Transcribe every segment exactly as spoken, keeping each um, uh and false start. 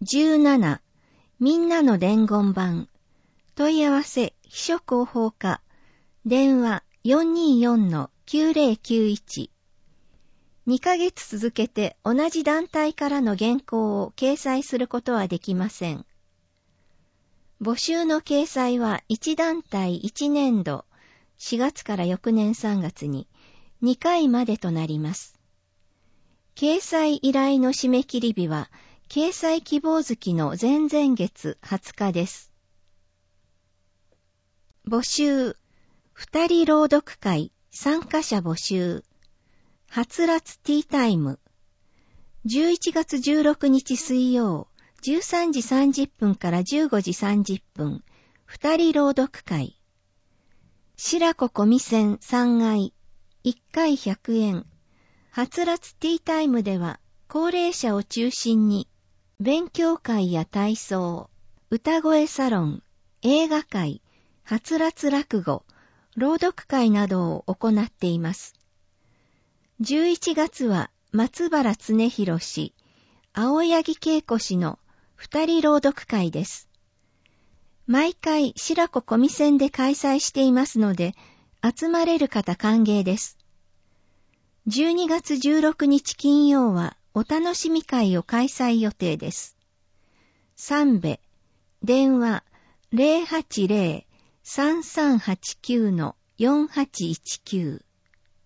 じゅうなな、みんなの伝言板。問い合わせ、秘書広報課。電話 よんにーよんのきゅうぜろきゅういち。にかげつ続けて同じ団体からの原稿を掲載することはできません。募集の掲載はいち団体いちねんど、しがつから翌年さんがつににかいまでとなります。掲載依頼の締め切り日は、掲載希望月の前々月はつかです。募集、二人朗読会参加者募集、はつらつティータイム、じゅういちがつじゅうろくにち水曜、じゅうさんじさんじゅっぷんからじゅうごじさんじゅっぷん、二人朗読会。白子小見線さんがい、いっかいひゃくえん。はつらつティータイムでは、高齢者を中心に、勉強会や体操、歌声サロン、映画会、はつらつ落語、朗読会などを行っています。じゅういちがつは松原恒弘氏、青柳恵子氏の二人朗読会です。毎回白子小見線で開催していますので、集まれる方歓迎です。じゅうにがつじゅうろくにち金曜はお楽しみ会を開催予定です。三部、電話 ゼロはちゼロ さんさんはちきゅう のよんはちいちきゅう。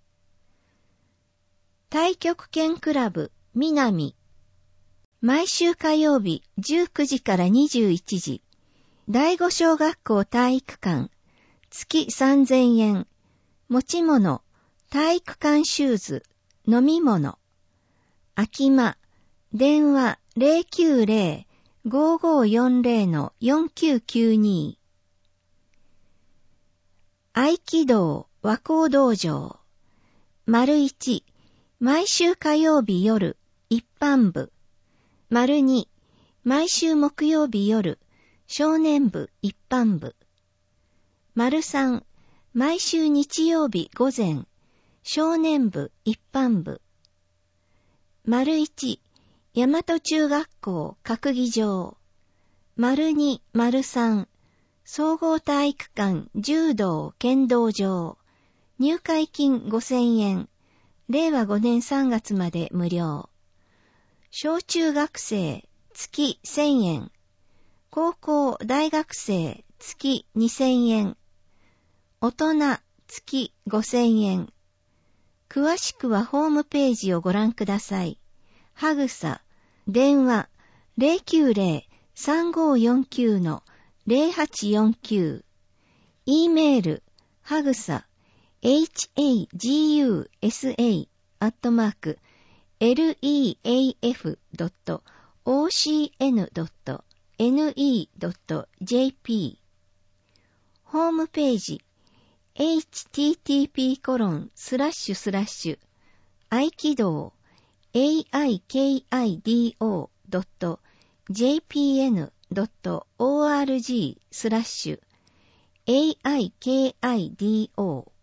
太極拳クラブ南。毎週火曜日じゅうくじからにじゅういちじ。第五小学校体育館。月さんぜんえん。持ち物。体育館シューズ。飲み物。空き間。電話 ゼロきゅうゼロ ごーごーよんゼロ のよんきゅうきゅうに。合気道和光道場。丸一。毎週火曜日夜、一般部。丸二。毎週木曜日夜、少年部一般部。丸三。毎週日曜日午前、少年部一般部。丸一。大和中学校閣議場。丸二、丸三。総合体育館柔道剣道場。入会金ごせんえん。れいわごねんさんがつまで無料。小中学生月せんえん。高校大学生月にせんえん。大人月ごせんえん。詳しくはホームページをご覧ください。はぐさ、電話 ゼロきゅうゼロ さんごーよんきゅう のゼロはちよんきゅう。E メール、はぐさ、エイチエージーユーエスエー アットマーク エルイーエーエフ ドット オーシーエヌ ドット エヌイー ドット ジェーピー。ホームページ エイチティーティーピーコロンスラッシュスラッシュ合気道 エーアイケーアイディーオー ドット ジェーピーエヌ ドット オーアールジー スラッシュ エーアイケーアイディーオー。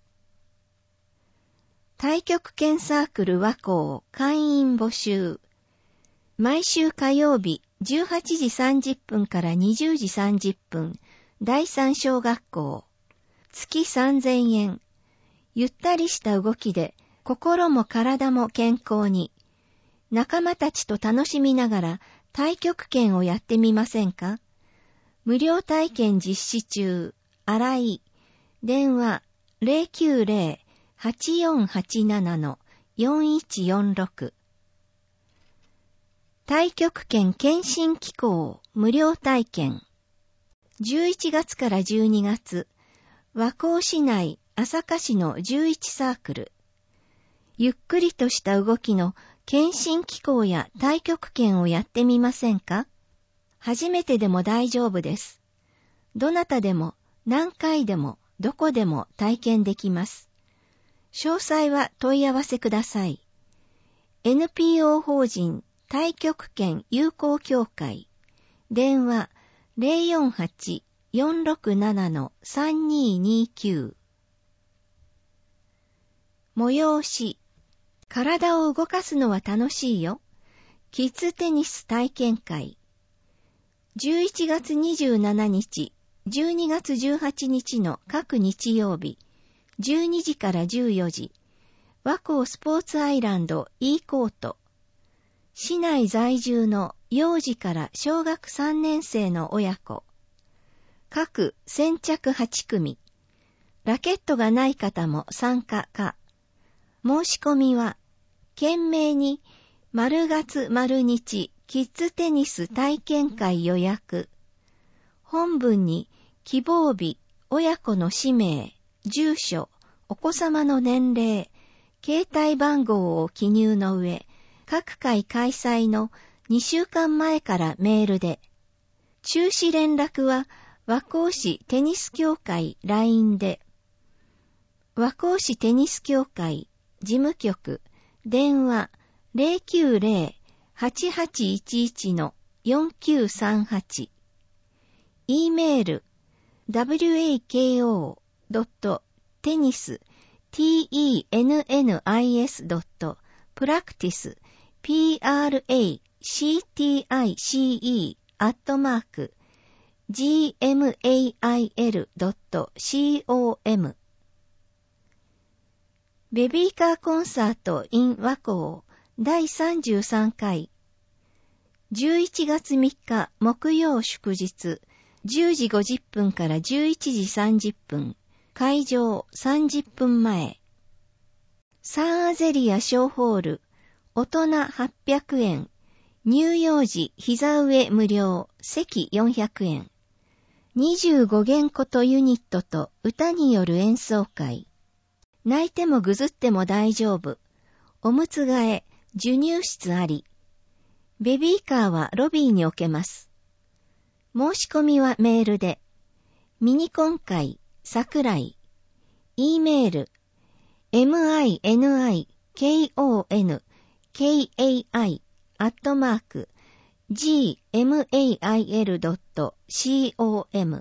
太極拳サークル和光会員募集。毎週火曜日じゅうはちじさんじゅっぷんからにじゅうじさんじゅっぷん、第三小学校。月さんぜんえん。ゆったりした動きで心も体も健康に。仲間たちと楽しみながら太極拳をやってみませんか？無料体験実施中。新井。電話 ゼロきゅうゼロ はちよんはちなな のよんいちよんろく。太極拳検診機構無料体験。じゅういちがつからじゅうにがつ、和光市内朝霞市のじゅういちサークル。ゆっくりとした動きの検診機構や太極拳をやってみませんか？初めてでも大丈夫です。どなたでも何回でもどこでも体験できます。詳細は問い合わせください。エヌピーオー 法人太極拳友好協会。電話 ゼロよんはち よんろくなな のさんにーにーきゅう。催し。体を動かすのは楽しいよ。キッズテニス体験会。 じゅういちがつにじゅうしちにち、じゅうにがつじゅうはちにちの各日曜日、じゅうにじからじゅうよじ、和光スポーツアイランド E コート、市内在住の幼児から小学さんねん生の親子、各先着はちくみ、ラケットがない方も参加か。申し込みは、懸命に、丸月丸日キッズテニス体験会予約。本文に、希望日、親子の氏名、住所、お子様の年齢、携帯番号を記入の上、各回開催のにしゅうかんまえからメールで。中止連絡は、和光市テニス協会 ライン で。和光市テニス協会事務局電話 ゼロきゅうゼロ はちはちいちいち のよんきゅうさんはち E メール ダブリューエーケーオー ドット テニス ティーイーエヌエヌアイエス ドット プラクティス ピーアールエーシーティーアイシーイー アットマーク ジーエムエーアイエル ドット コムベビーカーコンサート in 和光だいさんじゅうさんかいじゅういちがつみっか木曜祝日じゅうじごじゅっぷんからじゅういちじさんじゅっぷん会場さんじゅっぷんまえサンアゼリア小ホール大人はっぴゃくえん乳幼児膝上無料席よんひゃくえんにじゅうごげんことユニットと歌による演奏会泣いてもぐずっても大丈夫。おむつ替え、授乳室あり。ベビーカーはロビーに置けます。申し込みはメールで。ミニコン会、桜井。E メール、minikon kai アットマーク ジーエムエーアイエル ドット コム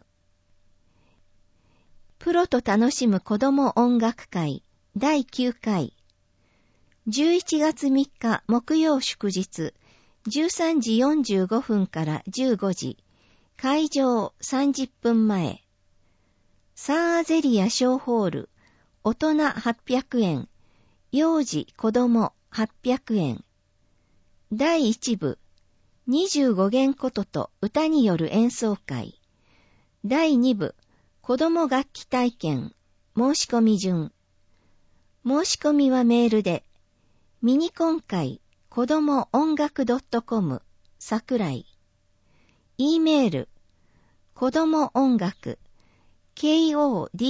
プロと楽しむ子供音楽会だいきゅうかいじゅういちがつみっか木曜祝日じゅうさんじよんじゅうごふんからじゅうごじ会場さんじゅっぷんまえサンアゼリア小ホール大人はっぴゃくえん幼児子供はっぴゃくえんだいいち部にじゅうごげんことと歌による演奏会だいに部子供楽器体験申し込み順申し込みはメールでミニコン会子供音楽 .com 桜井 E メール子供音楽 コド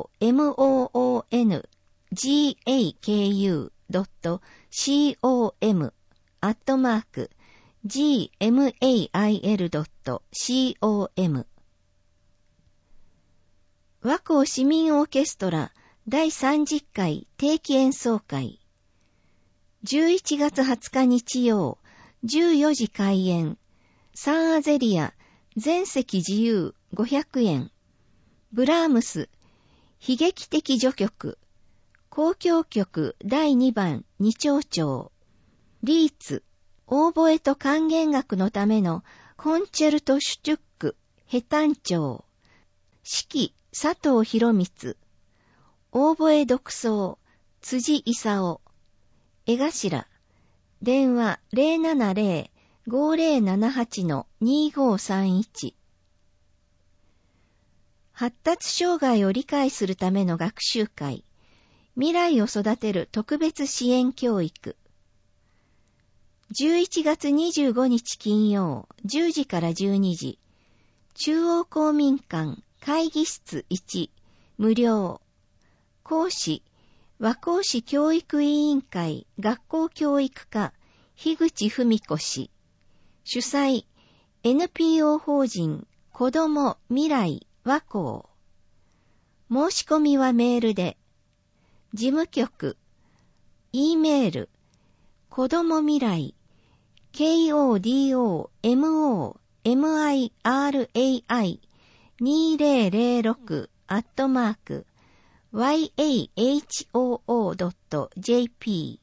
モンガク アットマーク ジーエムエーアイエル ドット コム和光市民オーケストラだいさんじゅっかい定期演奏会じゅういちがつはつか日曜じゅうよじ開演サンアゼリア全席自由ごひゃくえんブラームス悲劇的序曲交響曲だいにばん二丁調リーツオーボエと管弦楽のためのコンチェルトシュチュックヘタン調指揮佐藤博光オーボエ独奏辻勲絵頭電話 ゼロななゼロ ごゼロななはち のにごさんいち発達障害を理解するための学習会未来を育てる特別支援教育じゅういちがつにじゅうごにち金曜じゅうじからじゅうにじ中央公民館会議室いち無料講師和光市教育委員会学校教育課樋口文子氏主催 エヌピーオー 法人子ども未来和光申し込みはメールで事務局 E メール子ども未来 コドモミライにせんろく アットマーク ワイエーエイチオーオー ドット ジェーピー